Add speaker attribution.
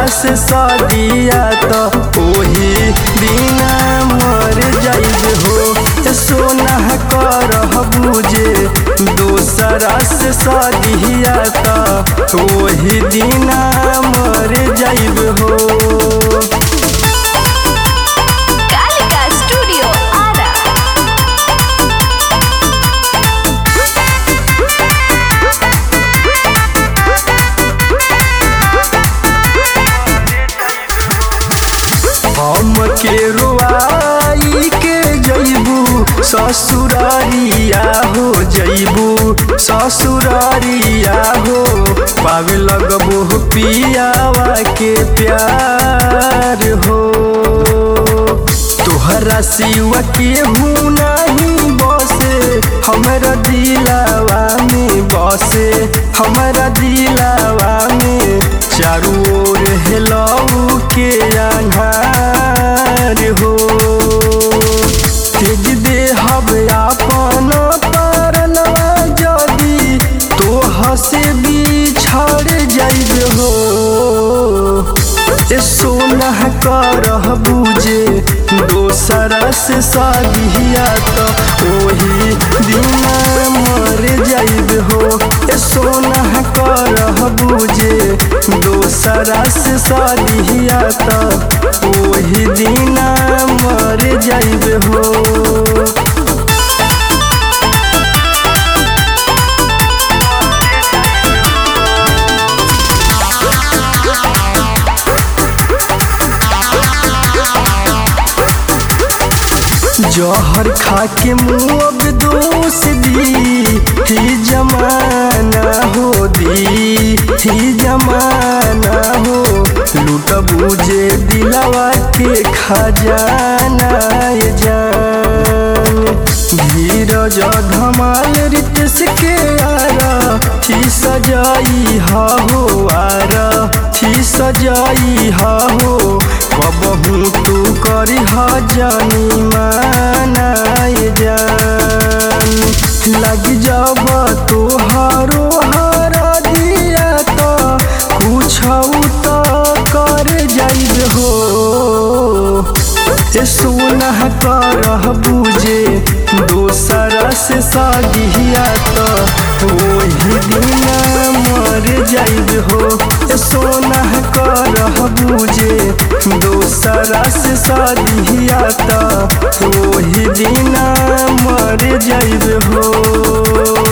Speaker 1: से शादिया तो ओही दिन मर जाइब हो। सोना करह बुझे दोसरा से शादिया तो ओही दिन मर जाइब हो।
Speaker 2: कालिका स्टूडियो आरा।
Speaker 1: हम के रुआई के जइबू ससुरारिया हो, जइबू ससुरारिया हो। पावे लगबू पियावा के प्यार हो। तोहरा सिवा के हूँ नहीं बसे हमरा दिलावा में, बसे हमरा दिलावा में। चारू ओर हेलऊ के अन्हार हो। तेज देहब आपन परनवा जदी तोह से बिछड़ जाइब हो। सोना करह बुझे दोसरा से शादिया तो ओही दिन मर जाइब हो। सोना करह बुझे दोसरा से शादिया तो ओही दिन मर जाइब हो। जहर खा के मुँह दोष दी ही जमाना हो, दी ही जमाना हो। लूट बुझे दिलवा के खजाना ये जान। धीरज धमाल रितेश के आरा थी सजाई हा हो, आरा थी सजाई हा हो। कबहू तू करी जानी माना जान। लग जब तोहारो हरा दिया तो कुछ तो कर जाइब हो। सोना करह बुझे दोसरा से शादिया तो ओही दिन मर जाइब हो। सोना करह बुझे दोसरा से शादिया तो ओही दिन मर जाइब हो।